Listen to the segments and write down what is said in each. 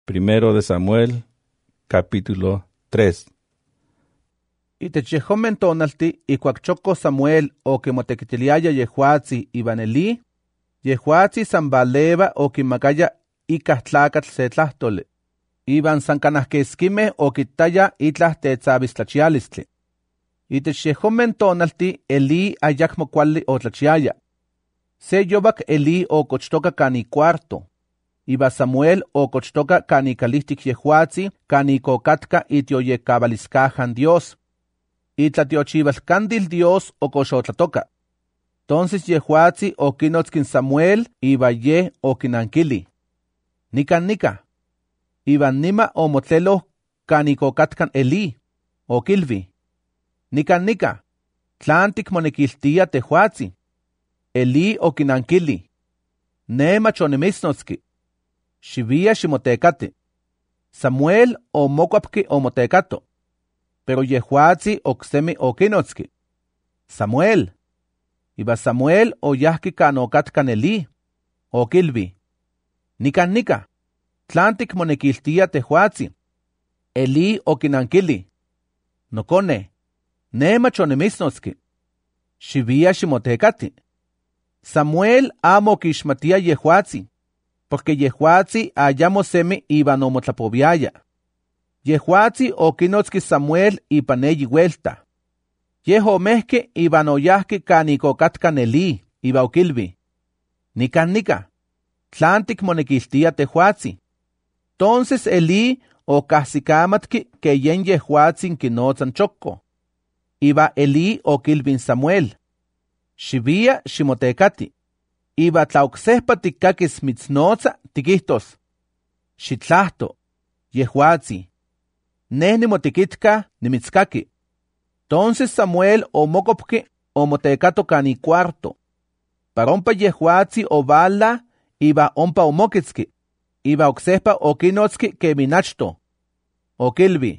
Primero de Samuel, capítulo 3. Itech yehomen tonalti ikuak choko Samuel okimotekitiliaya Yehuatzi iwan Elí, Yehuatzi san valeva okimakaya ikah tlakatl se tlahtoli, iwan san kanah keskimeh okitaya itlah tetzabistlachialistli. Itech yehomen tonalti Elí ayakmo kuali otlachiaya. Se yovak Elí okochtoka kan ikuarto, iba Samuel okochtoka kan ikalihtik Yehuatzi kan ikokatka itioyekabaliskahan Dios. Itlatiochivalkandil Dios okoxotlatoka. Entonces Yehuatzi okinotzkin Samuel iba ye okinankili: Nika. Iban nima omotlelo kan ikokatkan Elí, okilvi: Nika, tlan tikmonekiltia tehuatzi. Elí okinankili: Ne mach onimitznotski. Xivia ximotekati. Samuel omokuapki omotekato. Pero Yehuatzi oksemi okinotski: Samuel. Iba Samuel oyahki kan okatkan Elí, okilvi: Nika, tlan tikmonekiltia tehuatzi. Elí okinankili: Nokone, ne mach onimitznotski. Xivia ximotekati. Samuel amo okixmatia Yehuatzi, porque Yehuatzi ayamo semi iban omotlapoviaya. Yehuatzi okinotski Samuel ipan eyi vuelta. Yeh omehki iban oyahki kan ikokatkan Elí, iba okilvi: Nika, tlan tikmonekiltia tehuatzi. Entonces Elí okahsikamatki ke yen Yehuatzin kinotzan choko. Iba Elí okilvin Samuel: Xivia ximotekati. Iba tla oksehpa tikkakis mitznotza tikihtos: Xitlahto, Yehuatzi, neh nimotikitka nimitskaki. Entonces Samuel omokopki omotekato kan ikuarto. Para ompa Yehuatzi ovala iba ompa omokitski, iba oksehpa okinotski keminachto. Okilvi: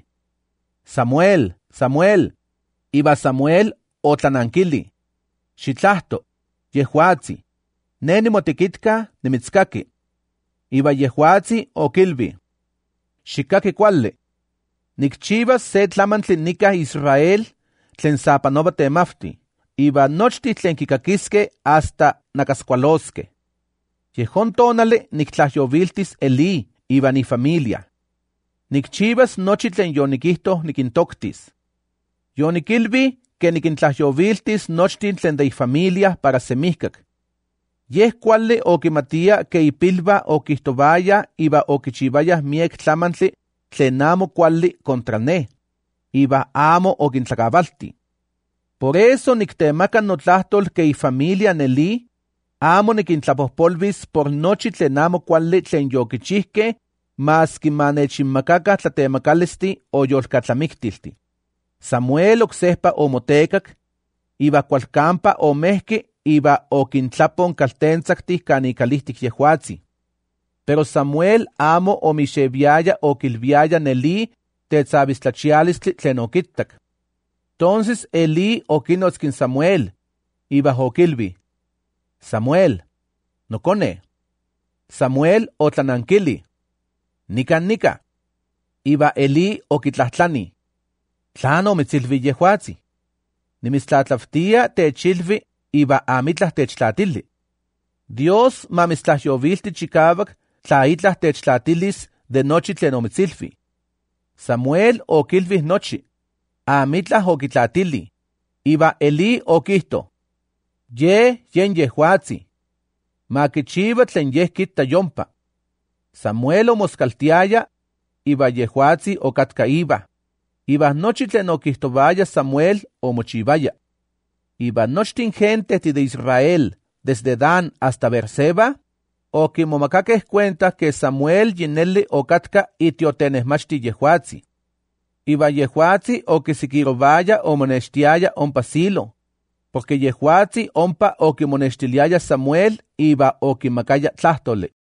Samuel. Iba Samuel otlanankili: Xitlahto, Yehuatzi, neh nimotikitka nimitskaki. Iba Yehuatzi okilvi: Xikkaki kuali. Nikchivas se tlamantli nika Israel tlen sapanova temafti, iba nochti tlen kikakiske hasta nakaskualoske. Yehon tonali niktlajoviltis Elí iban ifamilia. Nikchivas nochi tlen yonikihto nikintoktis. Yonikilvi ke nikintlajoviltis nochti tlen de ifamilia para semihkak. Yeh kuali okimatia ke ipilva okihtovaya iba okichivaya miek tlamantli tlen amo kuali kontra ne, iba amo okintlakavalti. Por eso niktemaka notlahtol ke ifamilia Elí amo nikintlapohpolvis por nochi tlen amo kuali tlen yokichihke, maski manechinmakaka tlatemakalisti o yolkatlamiktilti. Samuel oksehpa omotekak, iba kualkampa omehki iba okintlapon kaltentzakti kan ikalihtik Yehuatzi. Pero Samuel amo omixeviaya okilviaya Elí tetzabistlachialistli tlen okittak. Entonces Elí okinotzkin Samuel, iba okilvi: Samuel, nokone. Samuel otlanankili: Nika. Iba Elí okitlatlani: Tlan omitzilvi Yehuatzi? Nimitztlatlaftia techilvi iba amitlah techtlatili. Dios mamitztlahyovilti chikavak tla itlah techtlatilis de nochi tlen omitzilvi. Samuel okilvi nochi, amitlah okitlatili. Iba Elí okihto: Yen Yehuatzi, makichiva tlen yeh kitta yompa. Samuel omoskaltiaya, iba Yehuatzi okatka iba. Iba nochi tlen okihtovaya Samuel omochivaya. Iba nochtin gente de Israel, desde Dan hasta Berseba, okimomakakeh cuenta que Samuel yineli okatka itiotenehmachti Yehuatzi. Iba Yehuatzi okisikirovaya omonextiaya ompa Silo, porque Yehuatzi ompa okimonextiliaya Samuel iba okimakaya tlahtoli.